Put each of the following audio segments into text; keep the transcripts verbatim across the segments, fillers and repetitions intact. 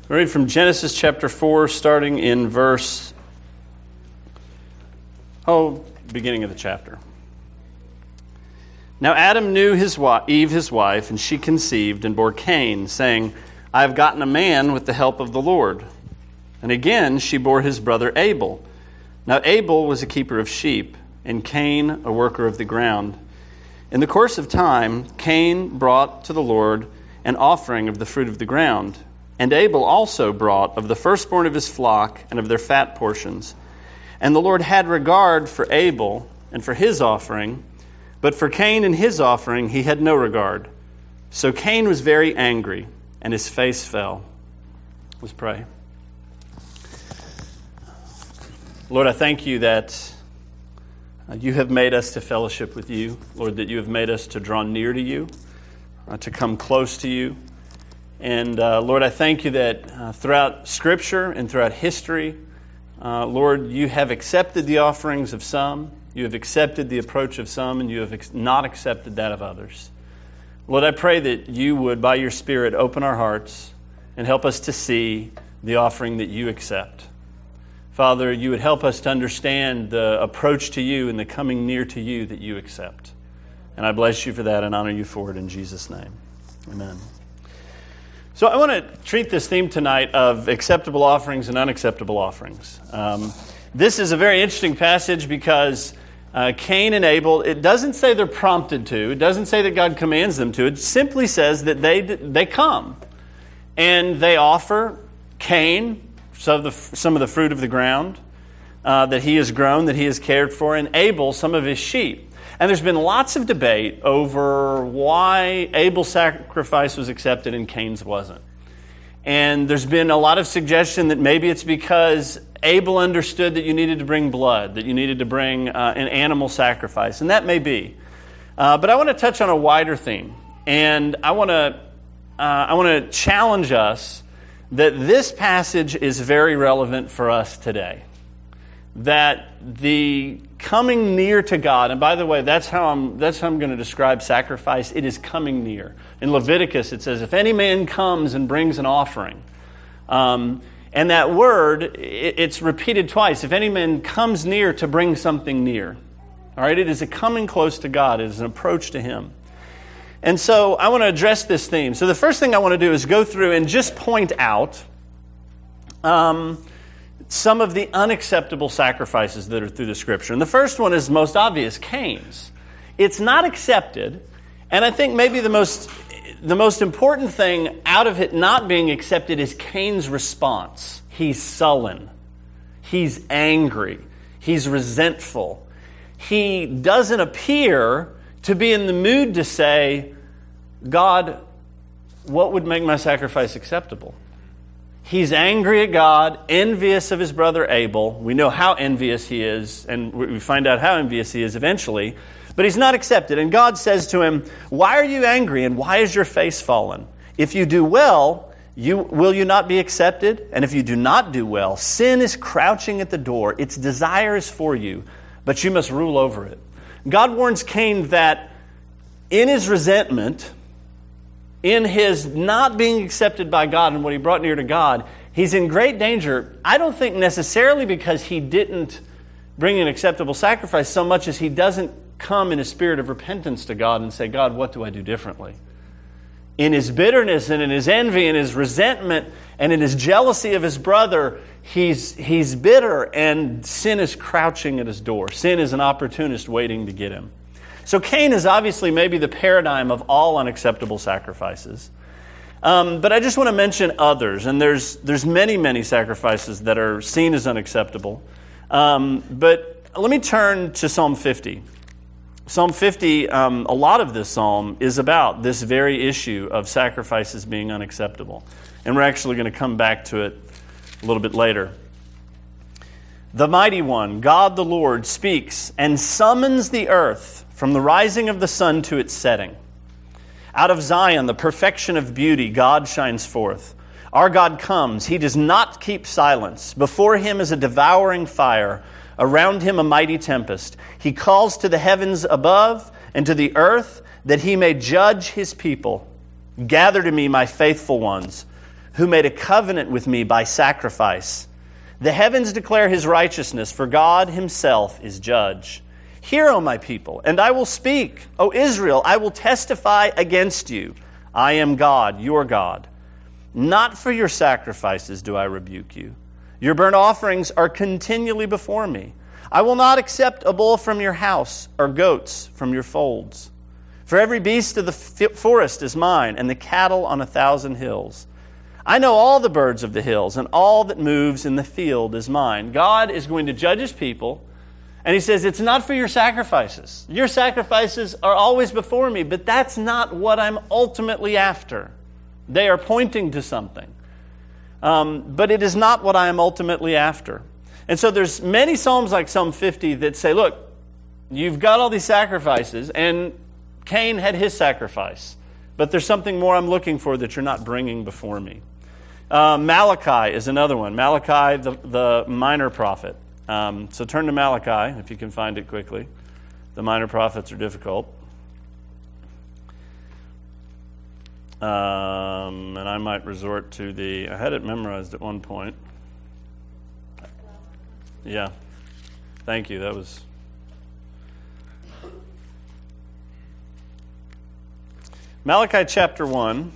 We read from Genesis chapter four, starting in verse, oh, beginning of the chapter. Now Adam knew his wife, Eve his wife, and she conceived and bore Cain, saying, I have gotten a man with the help of the Lord. And again she bore his brother Abel. Now Abel was a keeper of sheep, and Cain a worker of the ground. In the course of time, Cain brought to the Lord an offering of the fruit of the ground. And Abel also brought of the firstborn of his flock and of their fat portions. And the Lord had regard for Abel and for his offering, but for Cain and his offering he had no regard. So Cain was very angry, and his face fell. Let's pray. Lord, I thank you that you have made us to fellowship with you. Lord, that you have made us to draw near to you, uh, to come close to you. And uh, Lord, I thank you that uh, throughout Scripture and throughout history, uh, Lord, you have accepted the offerings of some, you have accepted the approach of some, and you have ex- not accepted that of others. Lord, I pray that you would, by your Spirit, open our hearts and help us to see the offering that you accept. Father, you would help us to understand the approach to you and the coming near to you that you accept. And I bless you for that and honor you for it in Jesus' name. Amen. So I want to treat this theme tonight of acceptable offerings and unacceptable offerings. Um, this is a very interesting passage because uh, Cain and Abel, it doesn't say they're prompted to. It doesn't say that God commands them to. It simply says that they they come and they offer Cain some of the, some of the fruit of the ground uh, that he has grown, that he has cared for, and Abel some of his sheep. And there's been lots of debate over why Abel's sacrifice was accepted and Cain's wasn't. And there's been a lot of suggestion that maybe it's because Abel understood that you needed to bring blood, that you needed to bring uh, an animal sacrifice, and that may be. Uh, but I want to touch on a wider theme, and I want to uh, I want to challenge us that this passage is very relevant for us today. That the coming near to God, and by the way, that's how I'm that's how I'm going to describe sacrifice. It is coming near. In Leviticus, it says, if any man comes and brings an offering, um, and that word, it, it's repeated twice. If any man comes near to bring something near, all right, it is a coming close to God. It is an approach to Him. And so I want to address this theme. So the first thing I want to do is go through and just point out Um, some of the unacceptable sacrifices that are through the Scripture. And the first one is most obvious, Cain's. It's not accepted, and I think maybe the most the most important thing out of it not being accepted is Cain's response. He's sullen. He's angry. He's resentful. He doesn't appear to be in the mood to say, God, what would make my sacrifice acceptable? He's angry at God, envious of his brother Abel. We know how envious he is, and we find out how envious he is eventually. But he's not accepted. And God says to him, why are you angry, and why is your face fallen? If you do well, you will you not be accepted? And if you do not do well, sin is crouching at the door. Its desire is for you, but you must rule over it. God warns Cain that in his resentment, in his not being accepted by God and what he brought near to God, he's in great danger. I don't think necessarily because he didn't bring an acceptable sacrifice so much as he doesn't come in a spirit of repentance to God and say, God, what do I do differently? In his bitterness and in his envy and his resentment and in his jealousy of his brother, he's, he's bitter and sin is crouching at his door. Sin is an opportunist waiting to get him. So Cain is obviously maybe the paradigm of all unacceptable sacrifices. Um, but I just want to mention others, and there's there's many, many sacrifices that are seen as unacceptable. Um, but let me turn to Psalm fifty. Psalm fifty, um, a lot of this psalm is about this very issue of sacrifices being unacceptable. And we're actually going to come back to it a little bit later. The Mighty One, God the Lord, speaks and summons the earth from the rising of the sun to its setting. Out of Zion, the perfection of beauty, God shines forth. Our God comes. He does not keep silence. Before him is a devouring fire. Around him a mighty tempest. He calls to the heavens above and to the earth that he may judge his people. Gather to me, my faithful ones, who made a covenant with me by sacrifice. The heavens declare his righteousness, for God himself is judge. Hear, O my people, and I will speak. O Israel, I will testify against you. I am God, your God. Not for your sacrifices do I rebuke you. Your burnt offerings are continually before me. I will not accept a bull from your house or goats from your folds. For every beast of the forest is mine, and the cattle on a thousand hills. I know all the birds of the hills, and all that moves in the field is mine. God is going to judge his people, and he says, it's not for your sacrifices. Your sacrifices are always before me, but that's not what I'm ultimately after. They are pointing to something. Um, but it is not what I am ultimately after. And so there's many Psalms like Psalm fifty that say, look, you've got all these sacrifices, and Cain had his sacrifice, but there's something more I'm looking for that you're not bringing before me. Uh, Malachi is another one. Malachi, the, the minor prophet. Um, so turn to Malachi, if you can find it quickly. The minor prophets are difficult. Um, and I might resort to the, I had it memorized at one point. Yeah. Thank you. That was... Malachi chapter one.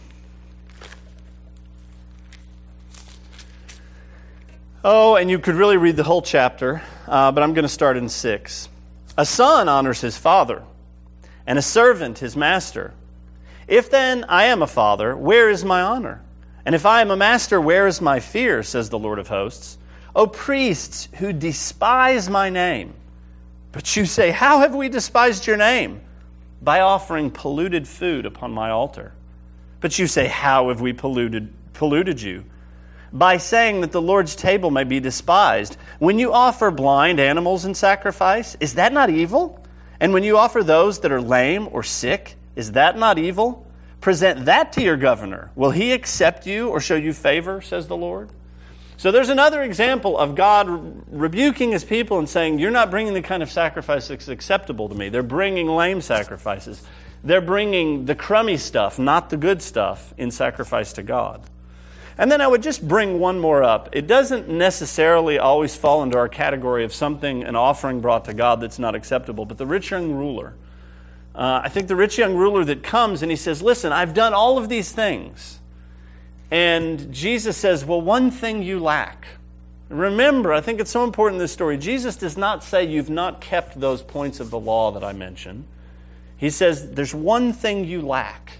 Oh, and you could really read the whole chapter, uh, but I'm going to start in six. A son honors his father, and a servant his master. If then I am a father, where is my honor? And if I am a master, where is my fear, says the Lord of hosts? O priests who despise my name. But you say, how have we despised your name? By offering polluted food upon my altar. But you say, how have we polluted polluted you? By saying that the Lord's table may be despised. When you offer blind animals in sacrifice, is that not evil? And when you offer those that are lame or sick, is that not evil? Present that to your governor. Will he accept you or show you favor, says the Lord? So there's another example of God rebuking his people and saying, you're not bringing the kind of sacrifice that's acceptable to me. They're bringing lame sacrifices. They're bringing the crummy stuff, not the good stuff, in sacrifice to God. And then I would just bring one more up. It doesn't necessarily always fall into our category of something, an offering brought to God that's not acceptable, but the rich young ruler. Uh, I think the rich young ruler that comes and he says, listen, I've done all of these things. And Jesus says, well, one thing you lack. Remember, I think it's so important in this story, Jesus does not say you've not kept those points of the law that I mentioned. He says, there's one thing you lack.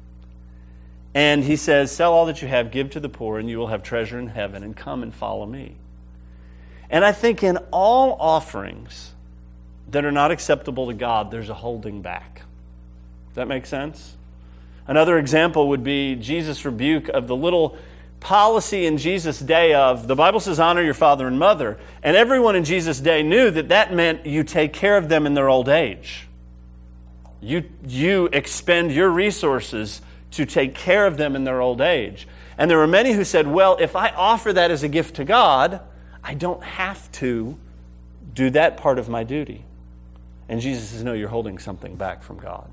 And he says, sell all that you have, give to the poor, and you will have treasure in heaven, and come and follow me. And I think in all offerings that are not acceptable to God, there's a holding back. Does that make sense? Another example would be Jesus' rebuke of the little policy in Jesus' day of, the Bible says, honor your father and mother. And everyone in Jesus' day knew that that meant you take care of them in their old age. You, you expend your resources to take care of them in their old age. And there were many who said, well, if I offer that as a gift to God, I don't have to do that part of my duty. And Jesus says, no, you're holding something back from God.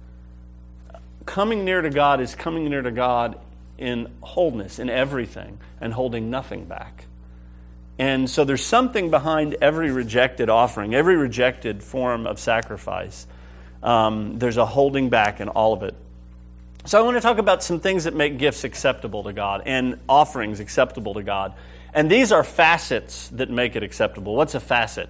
Coming near to God is coming near to God in wholeness, in everything, and holding nothing back. And so there's something behind every rejected offering, every rejected form of sacrifice. Um, there's a holding back in all of it. So I want to talk about some things that make gifts acceptable to God and offerings acceptable to God. And these are facets that make it acceptable. What's a facet?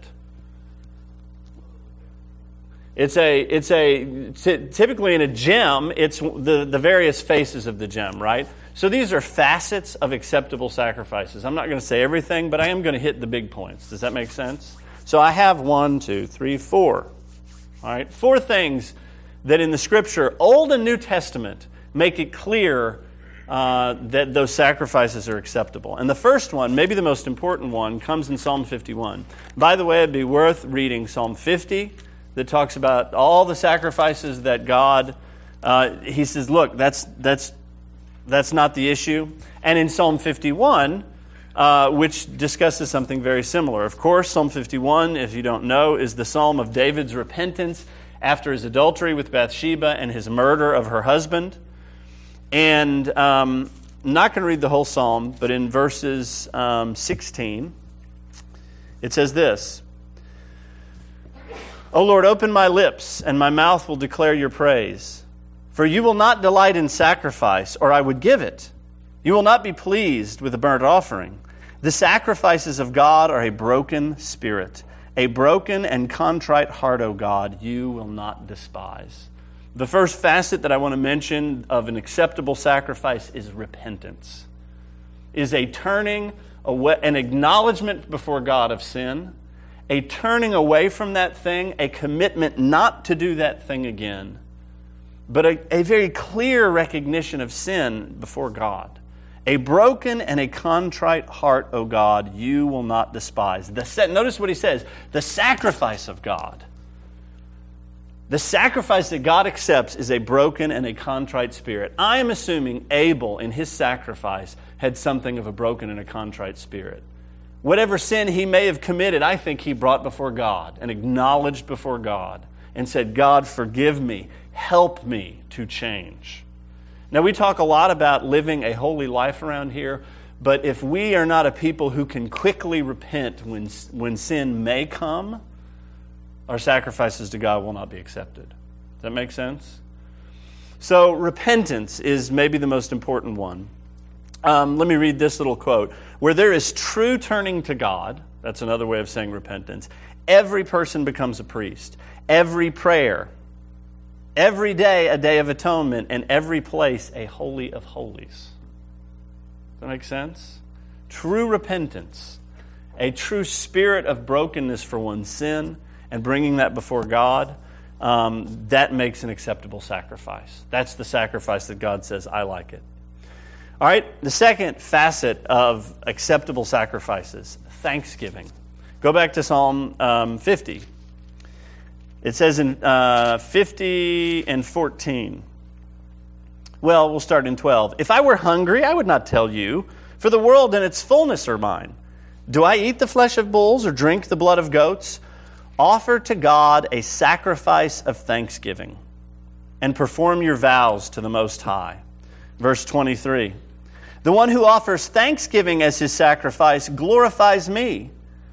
It's a, it's a, t- typically in a gem, it's the, the various faces of the gem, right? So these are facets of acceptable sacrifices. I'm not going to say everything, but I am going to hit the big points. Does that make sense? So I have one, two, three, four. All right, four things that in the Scripture, Old and New Testament, make it clear uh, that those sacrifices are acceptable. And the first one, maybe the most important one, comes in Psalm fifty-one. By the way, it'd be worth reading Psalm fifty, that talks about all the sacrifices that God, uh, he says, look, that's that's that's not the issue. And in Psalm fifty-one, uh, which discusses something very similar. Of course, Psalm fifty-one, if you don't know, is the psalm of David's repentance after his adultery with Bathsheba and his murder of her husband. And um, I'm not going to read the whole psalm, but in verses um, sixteen, it says this, O Lord, open my lips, and my mouth will declare your praise. For you will not delight in sacrifice, or I would give it. You will not be pleased with a burnt offering. The sacrifices of God are a broken spirit. A broken and contrite heart, O God, you will not despise. The first facet that I want to mention of an acceptable sacrifice is repentance. Is a turning away, an acknowledgement before God of sin, a turning away from that thing, a commitment not to do that thing again, but a, a very clear recognition of sin before God. A broken and a contrite heart, O God, you will not despise. The, notice what he says, the sacrifice of God. The sacrifice that God accepts is a broken and a contrite spirit. I am assuming Abel in his sacrifice had something of a broken and a contrite spirit. Whatever sin he may have committed, I think he brought before God and acknowledged before God and said, God, forgive me, help me to change. Now, we talk a lot about living a holy life around here, but if we are not a people who can quickly repent when, when sin may come, our sacrifices to God will not be accepted. Does that make sense? So repentance is maybe the most important one. Um, let me read this little quote. Where there is true turning to God, that's another way of saying repentance, every person becomes a priest. Every prayer, every day a day of atonement, and every place a holy of holies. Does that make sense? True repentance, a true spirit of brokenness for one's sin, and bringing that before God, um, that makes an acceptable sacrifice. That's the sacrifice that God says, I like it. All right, the second facet of acceptable sacrifices, thanksgiving. Go back to Psalm um, fifty. It says in uh, fifty and fourteen. Well, we'll start in twelve. If I were hungry, I would not tell you, for the world and its fullness are mine. Do I eat the flesh of bulls or drink the blood of goats? Offer to God a sacrifice of thanksgiving and perform your vows to the Most High. Verse twenty-three. The one who offers thanksgiving as his sacrifice glorifies me.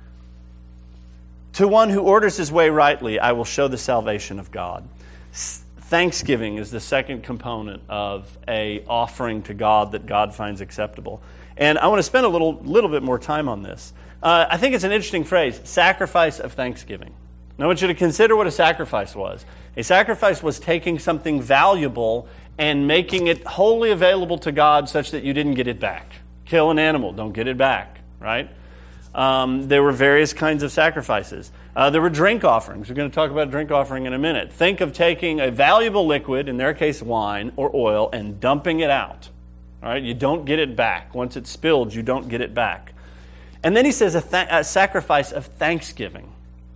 To one who orders his way rightly, I will show the salvation of God. Thanksgiving is the second component of a offering to God that God finds acceptable. And I want to spend a little, little bit more time on this. Uh, I think it's an interesting phrase, sacrifice of thanksgiving. Now I want you to consider what a sacrifice was. A sacrifice was taking something valuable and making it wholly available to God such that you didn't get it back. Kill an animal, don't get it back, right? Um, there were various kinds of sacrifices. Uh, there were drink offerings. We're going to talk about a drink offering in a minute. Think of taking a valuable liquid, in their case wine or oil, and dumping it out. All right, you don't get it back. Once it's spilled, you don't get it back. And then he says a, th- a sacrifice of thanksgiving.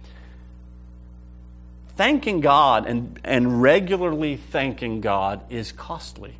Thanking God and, and regularly thanking God is costly.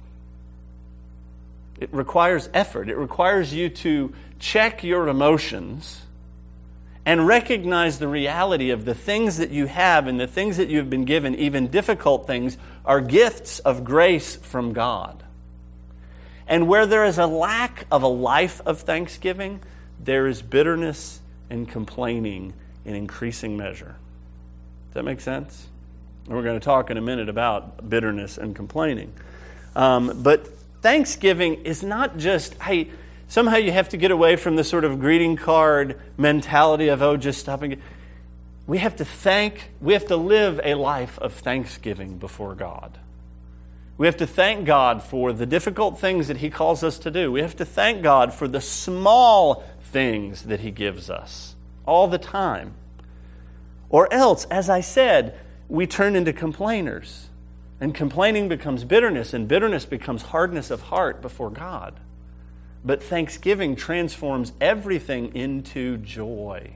It requires effort. It requires you to check your emotions and recognize the reality of the things that you have and the things that you have been given, even difficult things, are gifts of grace from God. And where there is a lack of a life of thanksgiving, there is bitterness and complaining in increasing measure. Does that make sense? And we're going to talk in a minute about bitterness and complaining. Um, but Thanksgiving is not just, hey, somehow you have to get away from the sort of greeting card mentality of, oh, just stopping. We have to thank, we have to live a life of thanksgiving before God. We have to thank God for the difficult things that He calls us to do. We have to thank God for the small things that He gives us all the time. Or else, as I said, we turn into complainers. And complaining becomes bitterness, and bitterness becomes hardness of heart before God. But thanksgiving transforms everything into joy.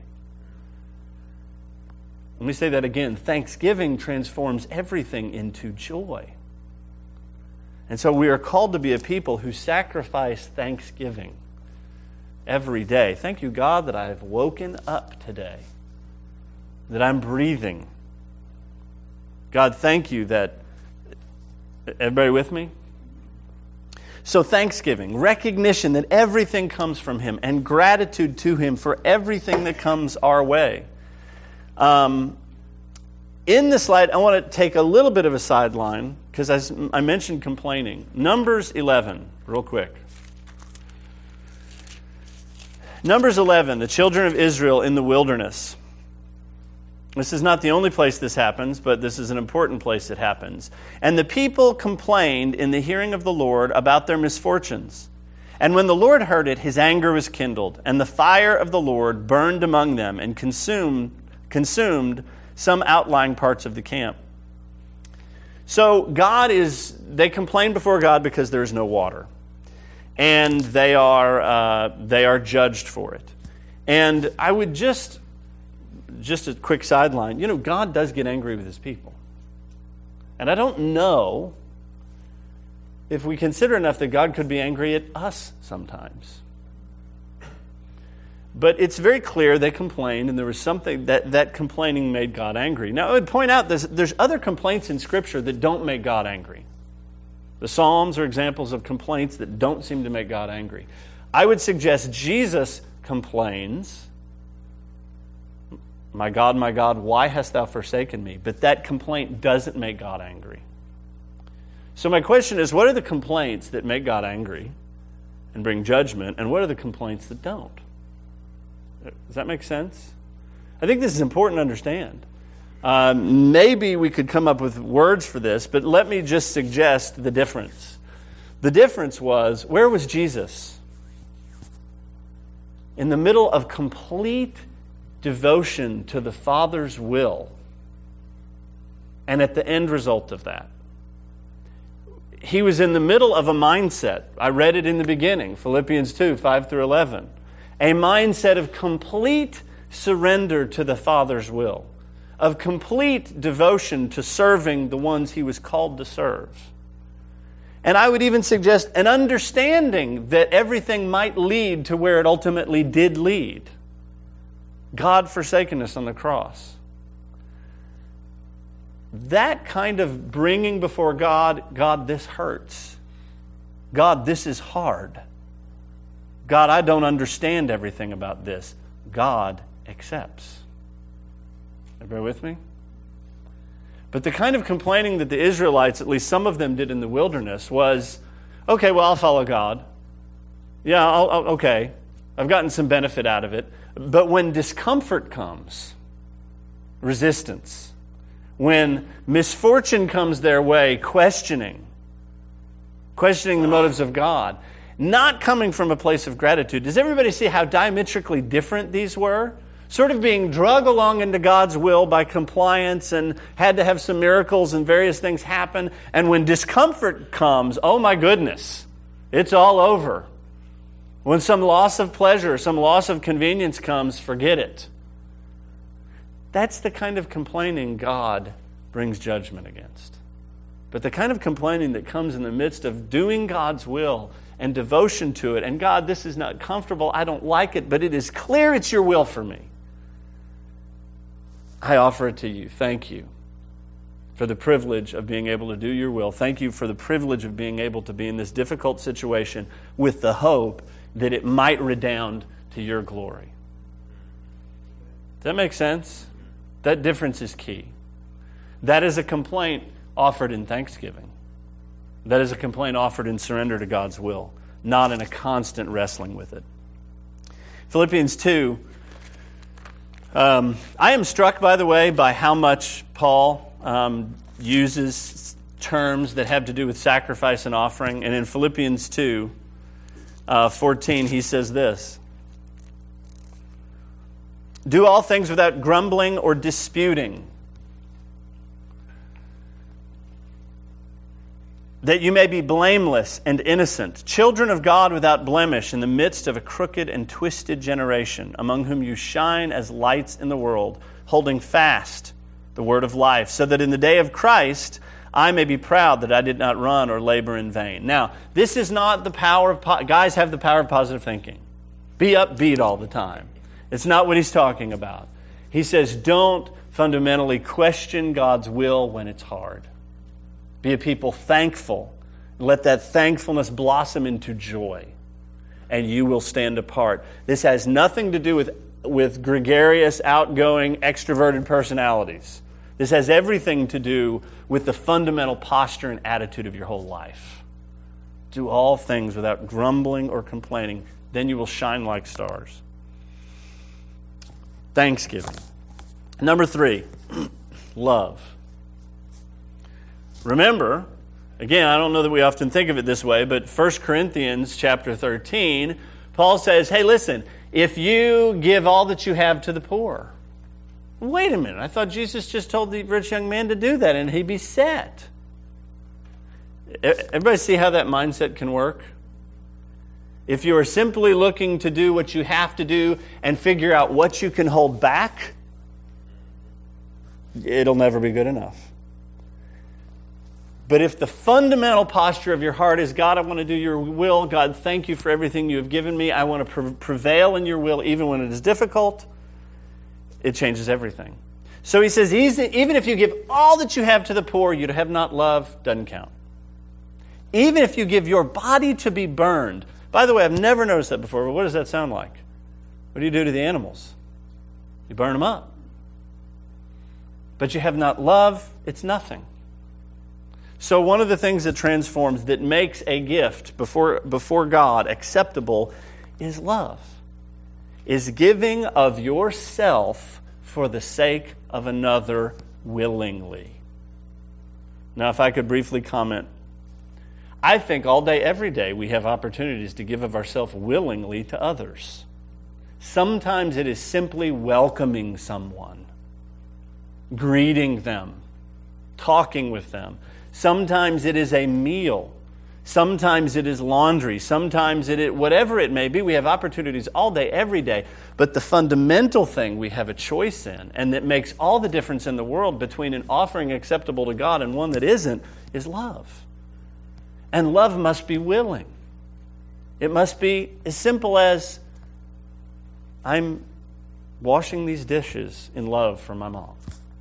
Let me say that again. Thanksgiving transforms everything into joy. And so we are called to be a people who sacrifice thanksgiving every day. Thank you, God, that I have woken up today, that I'm breathing. God, thank you that... Everybody with me? So thanksgiving, recognition that everything comes from Him, and gratitude to Him for everything that comes our way. Um, in the slide, I want to take a little bit of a sideline, because as I mentioned complaining. Numbers eleven, real quick. Numbers eleven, the children of Israel in the wilderness. This is not the only place this happens, but this is an important place it happens. And the people complained in the hearing of the Lord about their misfortunes. And when the Lord heard it, His anger was kindled, and the fire of the Lord burned among them and consumed, consumed some outlying parts of the camp. So God is, they complain before God because there is no water. And they are, uh, they are judged for it. And I would just... Just a quick sideline. You know, God does get angry with His people. And I don't know if we consider enough that God could be angry at us sometimes. But it's very clear they complained, and there was something that that complaining made God angry. Now, I would point out there's, there's other complaints in Scripture that don't make God angry. The Psalms are examples of complaints that don't seem to make God angry. I would suggest Jesus complains, "My God, my God, why hast thou forsaken me?" But that complaint doesn't make God angry. So my question is, what are the complaints that make God angry and bring judgment, and what are the complaints that don't? Does that make sense? I think this is important to understand. Um, maybe we could come up with words for this, but let me just suggest the difference. The difference was, where was Jesus? In the middle of complete devotion to the Father's will, and at the end result of that. He was in the middle of a mindset. I read it in the beginning, Philippians two, five through eleven. A mindset of complete surrender to the Father's will, of complete devotion to serving the ones He was called to serve. And I would even suggest an understanding that everything might lead to where it ultimately did lead. God forsakenness on the cross. That kind of bringing before God, God, this hurts. God, this is hard. God, I don't understand everything about this. God accepts. Everybody with me? But the kind of complaining that the Israelites, at least some of them did in the wilderness, was, okay, well, I'll follow God. Yeah, I'll, I'll, okay. I've gotten some benefit out of it. But when discomfort comes, resistance, when misfortune comes their way, questioning, questioning the motives of God, not coming from a place of gratitude. Does everybody see how diametrically different these were? Sort of being drug along into God's will by compliance and had to have some miracles and various things happen. And when discomfort comes, oh my goodness, it's all over. When some loss of pleasure, some loss of convenience comes, forget it. That's the kind of complaining God brings judgment against. But the kind of complaining that comes in the midst of doing God's will and devotion to it, and God, this is not comfortable, I don't like it, but it is clear it's your will for me. I offer it to you. Thank you for the privilege of being able to do your will. Thank you for the privilege of being able to be in this difficult situation with the hope that it might redound to your glory. Does that make sense? That difference is key. That is a complaint offered in thanksgiving. That is a complaint offered in surrender to God's will, not in a constant wrestling with it. Philippians two. Um, I am struck, by the way, by how much Paul um, uses terms that have to do with sacrifice and offering. And in Philippians two, uh, fourteen, he says this: "Do all things without grumbling or disputing, that you may be blameless and innocent, children of God without blemish in the midst of a crooked and twisted generation, among whom you shine as lights in the world, holding fast the word of life, so that in the day of Christ I may be proud that I did not run or labor in vain." Now, this is not the power of... Po- guys have the power of positive thinking. Be upbeat all the time. It's not what he's talking about. He says, don't fundamentally question God's will when it's hard. Be a people thankful Let that thankfulness blossom into joy, and you will stand apart. This has nothing to do with, with gregarious, outgoing, extroverted personalities. This has everything to do with the fundamental posture and attitude of your whole life. Do all things without grumbling or complaining. Then you will shine like stars. Thanksgiving. Number three, love. Remember, again, I don't know that we often think of it this way, but First Corinthians chapter thirteen, Paul says, hey, listen, if you give all that you have to the poor. Wait a minute, I thought Jesus just told the rich young man to do that and he'd be set. Everybody see how that mindset can work? If you are simply looking to do what you have to do and figure out what you can hold back, it'll never be good enough. But if the fundamental posture of your heart is, God, I want to do your will. God, thank you for everything you have given me. I want to prevail in your will even when it is difficult. It changes everything. So he says, even if you give all that you have to the poor, you have not love, doesn't count. Even if you give your body to be burned. By the way, I've never noticed that before, but what does that sound like? What do you do to the animals? You burn them up. But you have not love, it's nothing. So one of the things that transforms, that makes a gift before, before God acceptable, is love. Is giving of yourself for the sake of another willingly. Now, if I could briefly comment, I think all day, every day, we have opportunities to give of ourselves willingly to others. Sometimes it is simply welcoming someone, greeting them, talking with them. Sometimes it is a meal. Sometimes it is laundry. Sometimes it is whatever it may be. We have opportunities all day, every day. But the fundamental thing we have a choice in, and that makes all the difference in the world between an offering acceptable to God and one that isn't, is love. And love must be willing. It must be as simple as, I'm washing these dishes in love for my mom.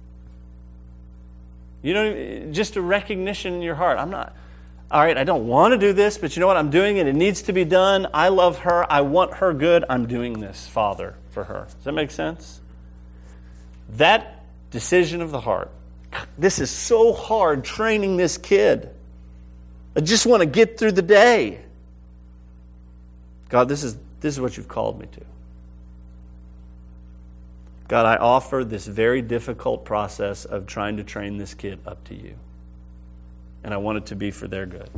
You know, just a recognition in your heart. I'm not, all right, I don't want to do this, but you know what? I'm doing it. It needs to be done. I love her. I want her good. I'm doing this, Father, for her. Does that make sense? That decision of the heart. This is so hard training this kid. I just want to get through the day. God, this is this is what you've called me to. God, I offer this very difficult process of trying to train this kid up to you. And I want it to be for their good.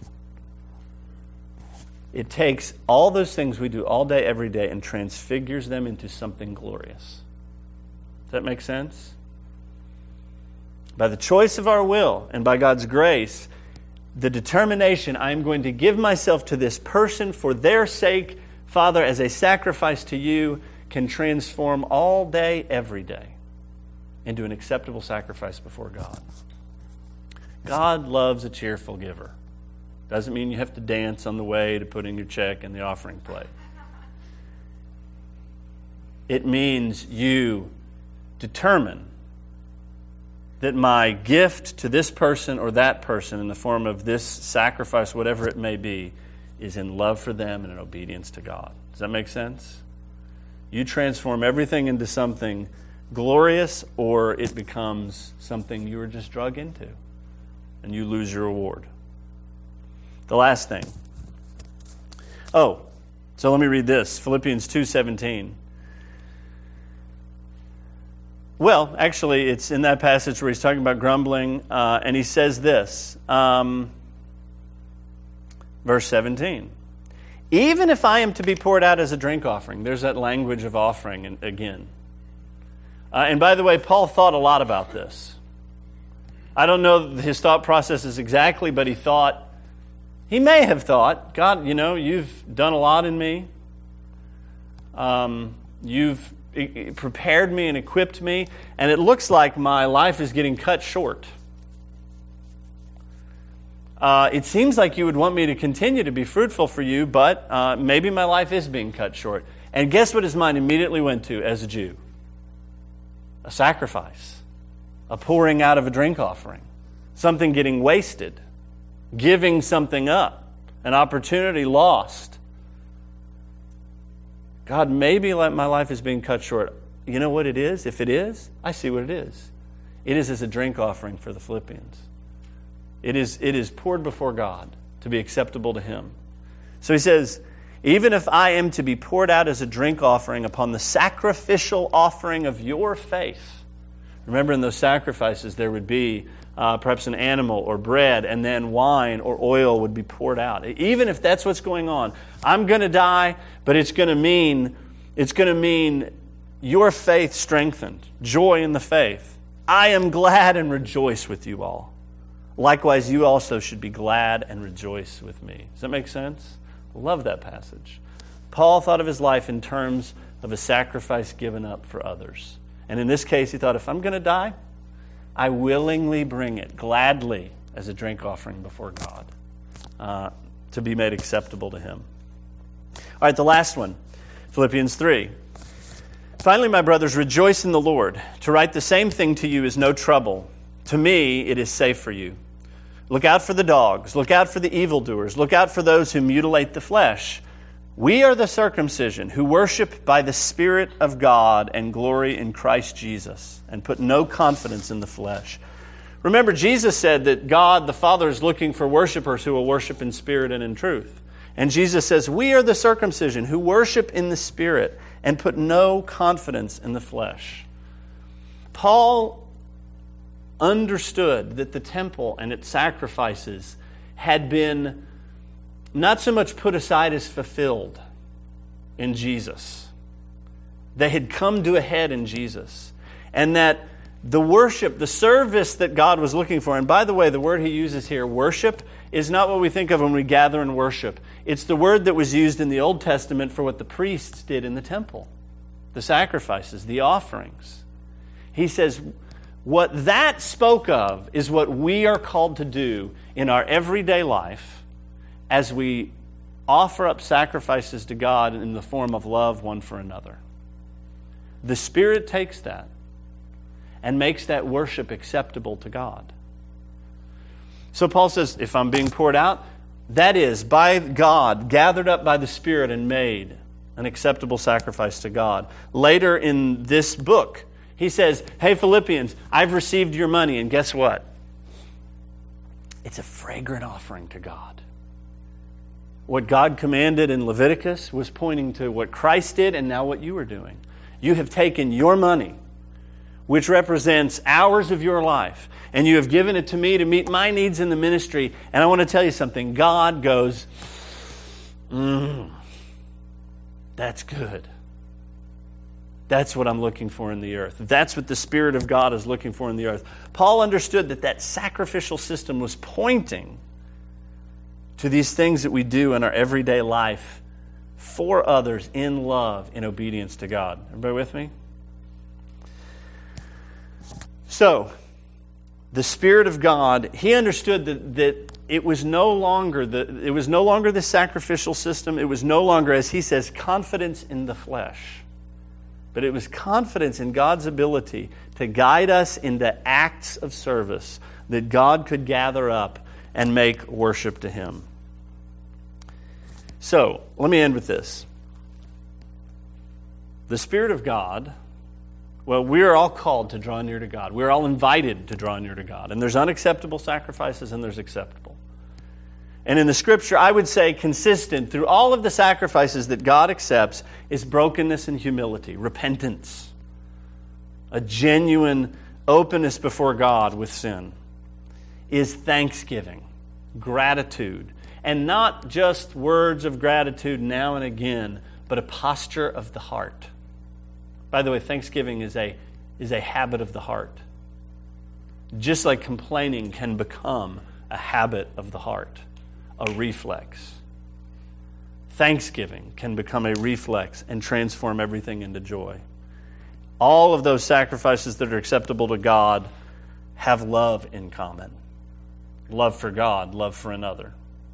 It takes all those things we do all day, every day, and transfigures them into something glorious. Does that make sense? By the choice of our will and by God's grace, the determination, I am going to give myself to this person for their sake, Father, as a sacrifice to you, can transform all day, every day into an acceptable sacrifice before God. God loves a cheerful giver. Doesn't mean you have to dance on the way to putting your check in the offering plate. It means you determine that my gift to this person or that person in the form of this sacrifice, whatever it may be, is in love for them and in obedience to God. Does that make sense? You transform everything into something glorious, or it becomes something you were just drug into, and you lose your reward. The last thing. Oh, so let me read this. Philippians two seventeen. Well, actually, it's in that passage where he's talking about grumbling, uh, and he says this, um, verse seventeen. Even if I am to be poured out as a drink offering, there's that language of offering and, again. Uh, and by the way, Paul thought a lot about this. I don't know his thought processes exactly, but he thought, he may have thought, God, you know, you've done a lot in me. Um, you've prepared me and equipped me, and it looks like my life is getting cut short. Uh, it seems like you would want me to continue to be fruitful for you, but uh, maybe my life is being cut short. And guess what his mind immediately went to as a Jew? A sacrifice. A pouring out of a drink offering. Something getting wasted. giving something up, an opportunity lost. God, maybe my life is being cut short. You know what it is? If it is, I see what it is. It is as a drink offering for the Philippians. It is, it is poured before God to be acceptable to Him. So he says, even if I am to be poured out as a drink offering upon the sacrificial offering of your faith. Remember, in those sacrifices there would be uh, perhaps an animal or bread, and then wine or oil would be poured out. Even if that's what's going on, I'm going to die, but it's going to mean it's going to mean your faith strengthened, joy in the faith. I am glad and rejoice with you all. Likewise, you also should be glad and rejoice with me. Does that make sense? I love that passage. Paul thought of his life in terms of a sacrifice given up for others. And in this case, he thought, if I'm going to die, I willingly bring it, gladly, as a drink offering before God, uh, to be made acceptable to Him. All right, the last one, Philippians three. Finally, my brothers, rejoice in the Lord. To write the same thing to you is no trouble. To me, it is safe for you. Look out for the dogs. Look out for the evildoers. Look out for those who mutilate the flesh. We are the circumcision who worship by the Spirit of God and glory in Christ Jesus and put no confidence in the flesh. Remember, Jesus said that God, the Father, is looking for worshipers who will worship in spirit and in truth. And Jesus says, we are the circumcision who worship in the Spirit and put no confidence in the flesh. Paul understood that the temple and its sacrifices had been not so much put aside as fulfilled in Jesus. They had come to a head in Jesus. And that the worship, the service that God was looking for, and by the way, the word he uses here, worship, is not what we think of when we gather and worship. It's the word that was used in the Old Testament for what the priests did in the temple. The sacrifices, the offerings. He says, what that spoke of is what we are called to do in our everyday life as we offer up sacrifices to God in the form of love one for another. The Spirit takes that and makes that worship acceptable to God. So Paul says, if I'm being poured out, that is, by God, gathered up by the Spirit and made an acceptable sacrifice to God. Later in this book, he says, hey Philippians, I've received your money, and guess what? It's a fragrant offering to God. What God commanded in Leviticus was pointing to what Christ did and now what you are doing. You have taken your money, which represents hours of your life, and you have given it to me to meet my needs in the ministry. And I want to tell you something. God goes, mm, that's good. That's what I'm looking for in the earth. That's what the Spirit of God is looking for in the earth. Paul understood that that sacrificial system was pointing to these things that we do in our everyday life for others in love, in obedience to God. Everybody with me? So, the Spirit of God, he understood that, that it was no longer the it was no longer the sacrificial system. It was no longer, as he says, confidence in the flesh. But it was confidence in God's ability to guide us into acts of service that God could gather up and make worship to Him. So, let me end with this. The Spirit of God, well, we are all called to draw near to God. We're all invited to draw near to God. And there's unacceptable sacrifices and there's acceptable. And in the Scripture, I would say consistent through all of the sacrifices that God accepts is brokenness and humility, repentance, a genuine openness before God with sin, is thanksgiving, gratitude, and not just words of gratitude now and again, but a posture of the heart. By the way, thanksgiving is a, is a habit of the heart. Just like complaining can become a habit of the heart, a reflex. Thanksgiving can become a reflex and transform everything into joy. All of those sacrifices that are acceptable to God have love in common. Love for God, love for another.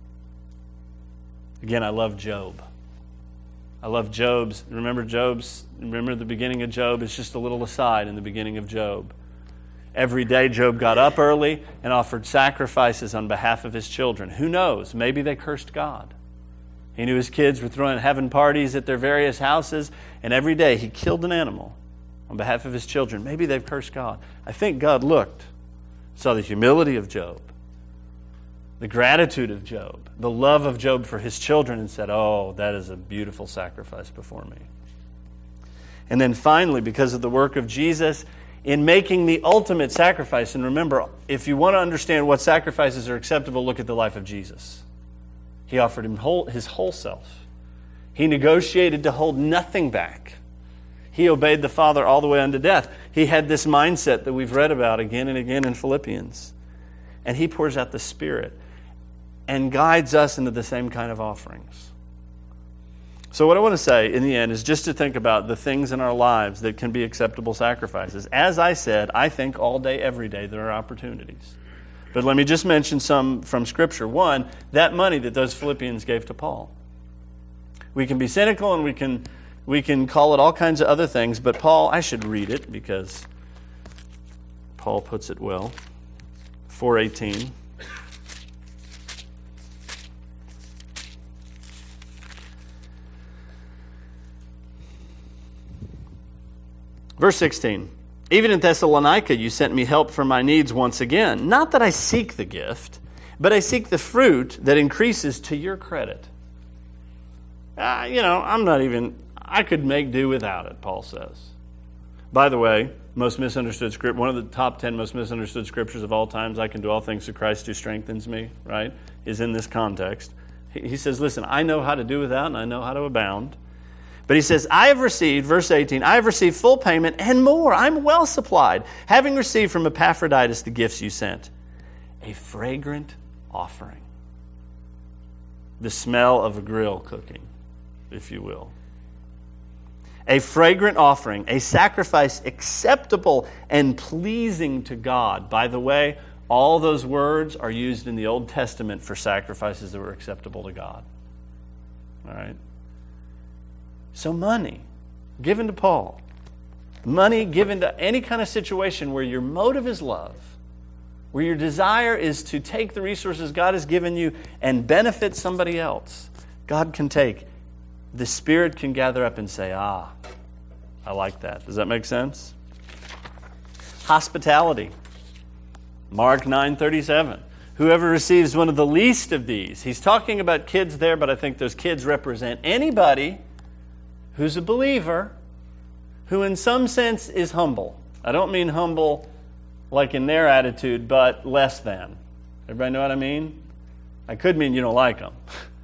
Again, I love Job. I love Job's. Remember Job's, remember the beginning of Job? It's just a little aside in the beginning of Job. Every day Job got up early and offered sacrifices on behalf of his children. Who knows? Maybe they cursed God. He knew his kids were throwing having parties at their various houses, and every day he killed an animal on behalf of his children. Maybe they've cursed God. I think God looked, saw the humility of Job, the gratitude of Job, the love of Job for his children, and said, oh, that is a beautiful sacrifice before me. And then finally, because of the work of Jesus in making the ultimate sacrifice, and remember, if you want to understand what sacrifices are acceptable, look at the life of Jesus. He offered him whole, his whole self. He negotiated to hold nothing back. He obeyed the Father all the way unto death. He had this mindset that we've read about again and again in Philippians. And he pours out the Spirit and guides us into the same kind of offerings. So what I want to say in the end is just to think about the things in our lives that can be acceptable sacrifices. As I said, I think all day, every day, there are opportunities. But let me just mention some from Scripture. One, that money that those Philippians gave to Paul. We can be cynical and we can we can call it all kinds of other things, but Paul, I should read it because Paul puts it well. four eighteen. Verse sixteen. Even in Thessalonica you sent me help for my needs once again. Not that I seek the gift, but I seek the fruit that increases to your credit. Uh, you know, I'm not even, I could make do without it, Paul says. By the way, most misunderstood script, one of the top ten most misunderstood scriptures of all times, I can do all things through Christ who strengthens me, right, is in this context. He says, listen, I know how to do without and I know how to abound. But he says, I have received, verse eighteen, I have received full payment and more. I'm well supplied, having received from Epaphroditus the gifts you sent. A fragrant offering. The smell of a grill cooking, if you will. A fragrant offering, a sacrifice acceptable and pleasing to God. By the way, all those words are used in the Old Testament for sacrifices that were acceptable to God. All right? So money given to Paul, money given to any kind of situation where your motive is love, where your desire is to take the resources God has given you and benefit somebody else, God can take. The Spirit can gather up and say, ah, I like that. Does that make sense? Hospitality. Mark nine thirty-seven. Whoever receives one of the least of these. He's talking about kids there, but I think those kids represent anybody who's a believer, who in some sense is humble. I don't mean humble like in their attitude, but less than. Everybody know what I mean? I could mean you don't like them.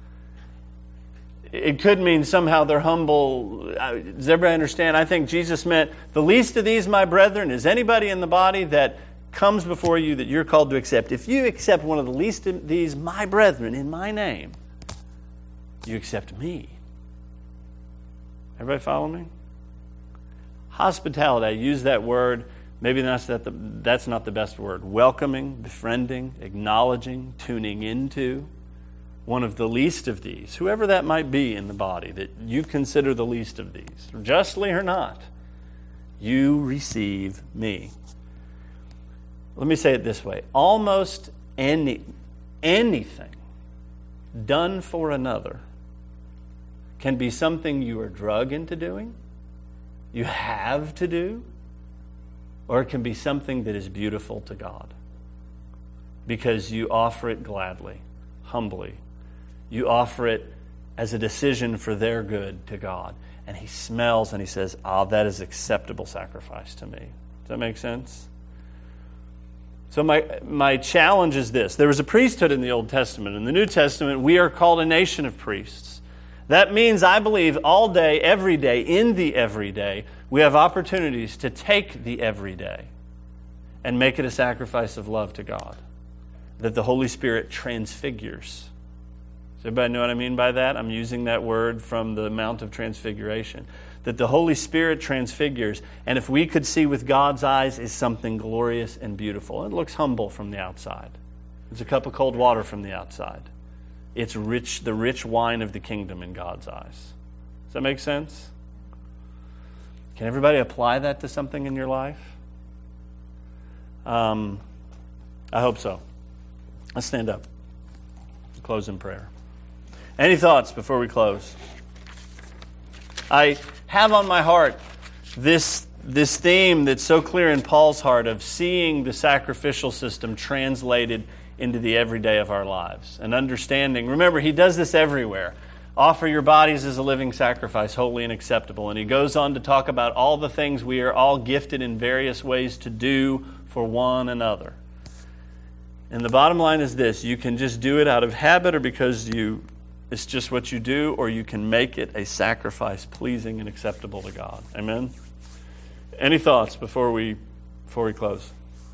It could mean somehow they're humble. Does everybody understand? I think Jesus meant the least of these, my brethren, is anybody in the body that comes before you that you're called to accept. If you accept one of the least of these, my brethren, in my name, you accept me. Everybody follow me? Hospitality, I use that word, maybe that's, that the, that's not the best word. Welcoming, befriending, acknowledging, tuning into one of the least of these, whoever that might be in the body, that you consider the least of these, justly or not, you receive me. Let me say it this way. Almost any anything done for another can be something you are drug into doing, you have to do, or it can be something that is beautiful to God because you offer it gladly, humbly. You offer it as a decision for their good to God. And he smells and he says, ah, that is acceptable sacrifice to me. Does that make sense? So my, my challenge is this. There was a priesthood in the Old Testament. In the New Testament, we are called a nation of priests. That means, I believe, all day, every day, in the everyday, we have opportunities to take the everyday and make it a sacrifice of love to God that the Holy Spirit transfigures. Does everybody know what I mean by that? I'm using that word from the Mount of Transfiguration. That the Holy Spirit transfigures, and if we could see with God's eyes, is something glorious and beautiful. It looks humble from the outside. It's a cup of cold water from the outside. It's rich, the rich wine of the kingdom in God's eyes. Does that make sense? Can everybody apply that to something in your life? Um, I hope so. Let's stand up. Close in prayer. Any thoughts before we close? I have on my heart this, this theme that's so clear in Paul's heart of seeing the sacrificial system translated into the everyday of our lives and understanding. Remember, he does this everywhere. Offer your bodies as a living sacrifice, holy and acceptable. And he goes on to talk about all the things we are all gifted in various ways to do for one another. And the bottom line is this: you can just do it out of habit or because you it's just what you do, or you can make it a sacrifice pleasing and acceptable to God. Amen? Any thoughts before we before we close?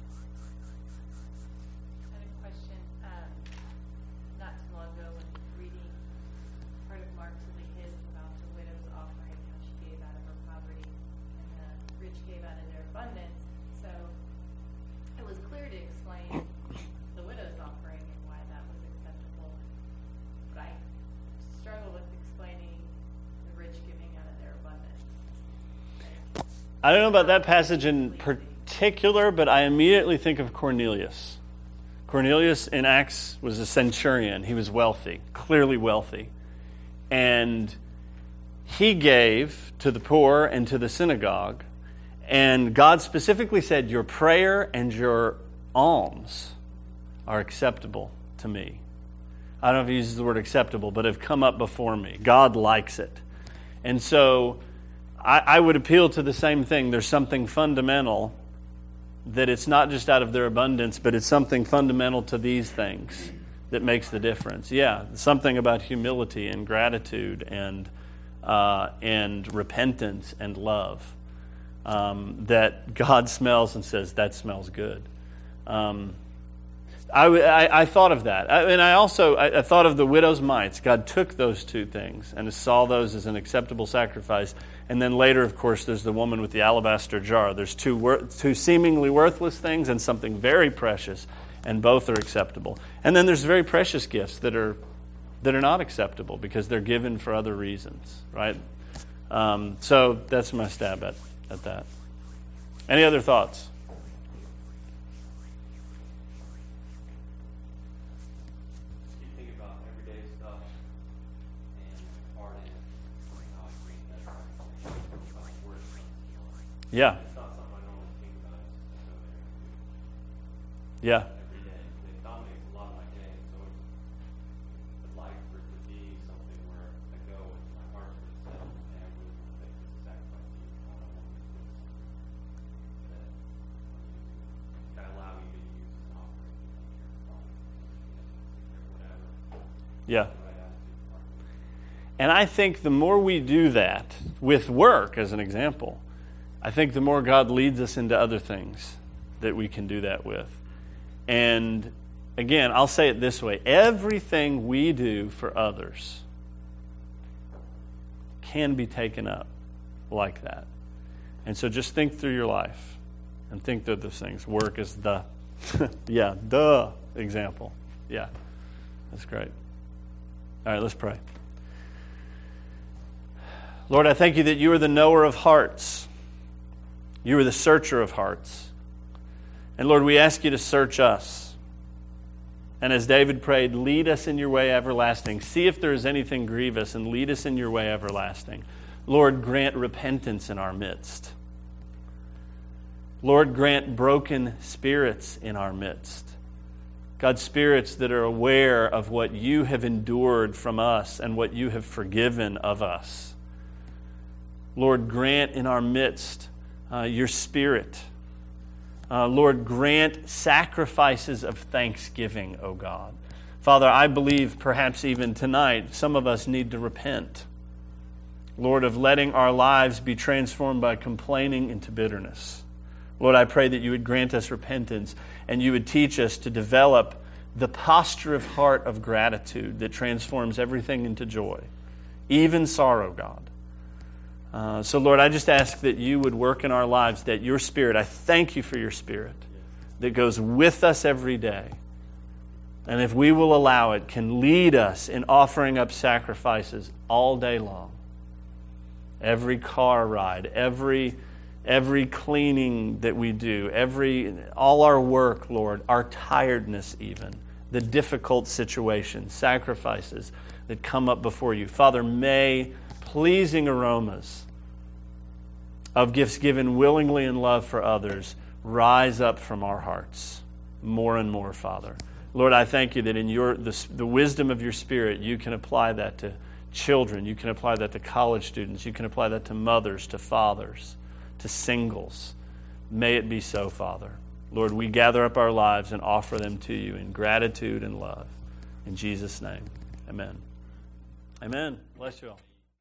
I had a question. Um, not too long ago, when reading part of Mark's his about the widow's offering, how she gave out of her poverty, and the rich gave out of their abundance. So it was clear to explain the widow's offering and why that was acceptable. But I struggle with explaining the rich giving out of their abundance. I don't know about that passage in particular, but I immediately think of Cornelius. Cornelius in Acts was a centurion. He was wealthy, clearly wealthy. And he gave to the poor and to the synagogue. And God specifically said, your prayer and your alms are acceptable to me. I don't know if he uses the word acceptable, but have come up before me. God likes it. And so I, I would appeal to the same thing. There's something fundamental that it's not just out of their abundance, but it's something fundamental to these things that makes the difference. Yeah, something about humility and gratitude and uh, and repentance and love um, that God smells and says, that smells good. Um, I, I, I thought of that. I, and I also I, I thought of the widow's mites. God took those two things and saw those as an acceptable sacrifice. And then later, of course, there's the woman with the alabaster jar. There's two wor- two seemingly worthless things and something very precious, and both are acceptable. And then there's very precious gifts that are that are not acceptable because they're given for other reasons, right? Um, so that's my stab at, at that. Any other thoughts? Yeah. It's not something I normally think about. Yeah. Every day. It dominates a lot of my day. So I'd like for it to be something where I go and my heart's really set, and I really want to make this sacrifice to you. I don't want this that kind of allow you to use an offering or whatever. Yeah. And I think the more we do that with work, as an example, I think the more God leads us into other things that we can do that with. And again, I'll say it this way. Everything we do for others can be taken up like that. And so just think through your life and think through those things. Work is the, yeah, the example. Yeah, that's great. All right, let's pray. Lord, I thank you that you are the knower of hearts. You are the searcher of hearts. And Lord, we ask you to search us. And as David prayed, lead us in your way everlasting. See if there is anything grievous and lead us in your way everlasting. Lord, grant repentance in our midst. Lord, grant broken spirits in our midst. God, spirits that are aware of what you have endured from us and what you have forgiven of us. Lord, grant in our midst Uh, your Spirit. Uh, Lord, grant sacrifices of thanksgiving, O God. Father, I believe perhaps even tonight some of us need to repent, Lord, of letting our lives be transformed by complaining into bitterness. Lord, I pray that you would grant us repentance and you would teach us to develop the posture of heart of gratitude that transforms everything into joy, even sorrow, God. Uh, so, Lord, I just ask that you would work in our lives, that your Spirit, I thank you for your Spirit that goes with us every day. And if we will allow it, can lead us in offering up sacrifices all day long. Every car ride, every every cleaning that we do, every all our work, Lord, our tiredness even, the difficult situations, sacrifices that come up before you. Father, may pleasing aromas of gifts given willingly in love for others rise up from our hearts more and more, Father. Lord, I thank you that in your the, the wisdom of your Spirit, you can apply that to children. You can apply that to college students. You can apply that to mothers, to fathers, to singles. May it be so, Father. Lord, we gather up our lives and offer them to you in gratitude and love. In Jesus' name, amen. Amen. Bless you all.